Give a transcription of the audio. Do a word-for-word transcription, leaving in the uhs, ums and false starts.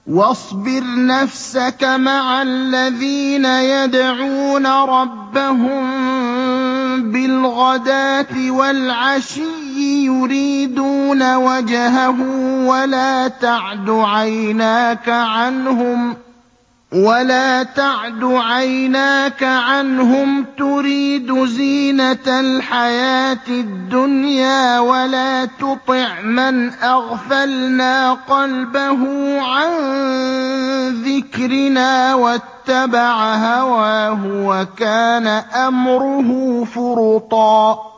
وَاصْبِرْ نَفْسَكَ مَعَ الَّذِينَ يَدْعُونَ رَبَّهُم بِالْغَدَاةِ وَالْعَشِيِّ يُرِيدُونَ وَجْهَهُ وَلَا تَعْدُ عَيْنَاكَ عَنْهُمْ وَلَا تَعْدُ عَيْنَاكَ عَنْهُمْ تُرِيدُ زِينَةَ الْحَيَاةِ الدُّنْيَا وَلَا تُطِعْ مَنْ أَغْفَلْنَا قَلْبَهُ عَن ذِكْرِنَا وَاتَّبَعَ هَوَاهُ وَكَانَ أَمْرُهُ فُرُطًا